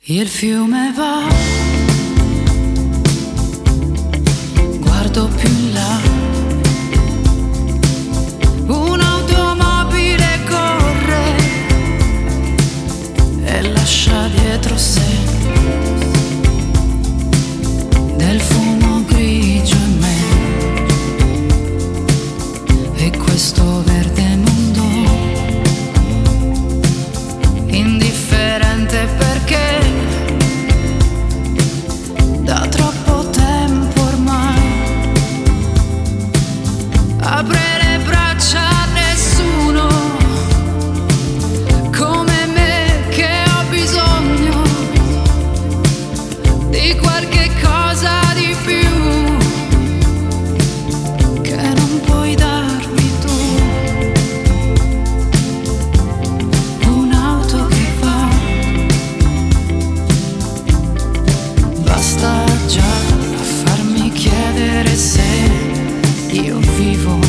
Il fiume va, guardo più in là, un'automobile corre e lascia dietro sé del fumo grigio in me, e questo verde mondo indifferente perché da troppo tempo ormai apre le braccia a nessuno come me, che ho bisogno di qualche cosa di più che non puoi darmi tu. Un'auto che va, basta già a farmi chiedere se io vivo.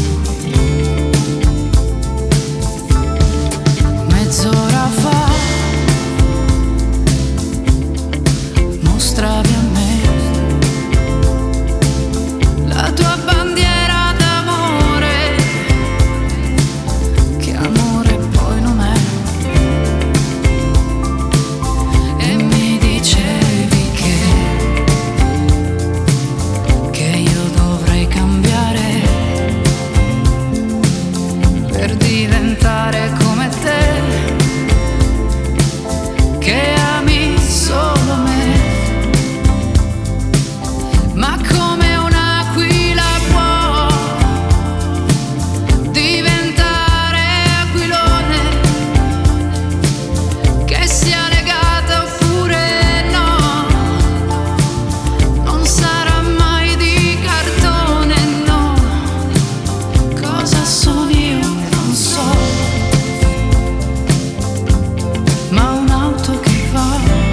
Mezz'ora fa mostravi a me la tua bandiera d'amore, che amore poi non è, e mi dicevi che io dovrei cambiare per diventare come te, che ami solo me, ma come un'aquila può diventare aquilone, che sia legata oppure no, non sarà mai di cartone, no. Cosa sono io? Non so, ma un'auto che va,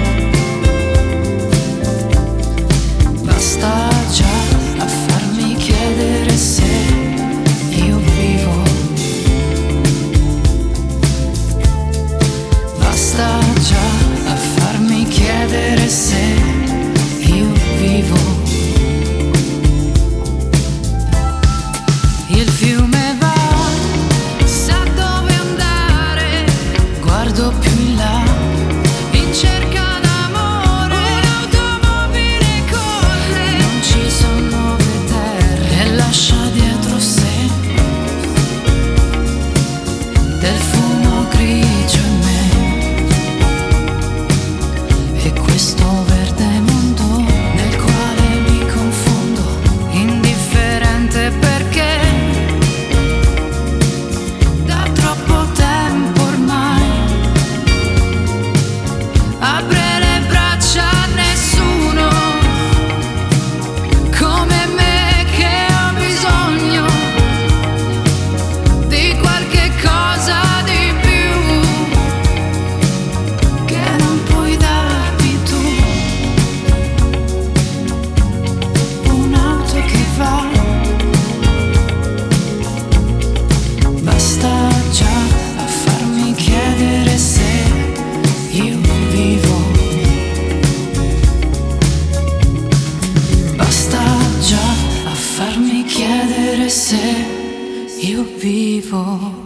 basta già a farmi chiedere se io vivo. Basta già a farmi chiedere se io vivo. Il fiume va, sa dove andare, guardo più in là in cerca d'amore. Un'automobile corre, non ci sono nuove terre, e lascia dietro sé del fumo grigio in me, e questo verde mondo nel quale mi confondo, indifferente perché da troppo tempo ormai apre le braccia a nessuno come me, che ho bisogno di qualche cosa di più che non puoi darmi tu. Un'auto che va, basta già a farmi chiedere se io vivo. Basta già a farmi chiedere se io vivo.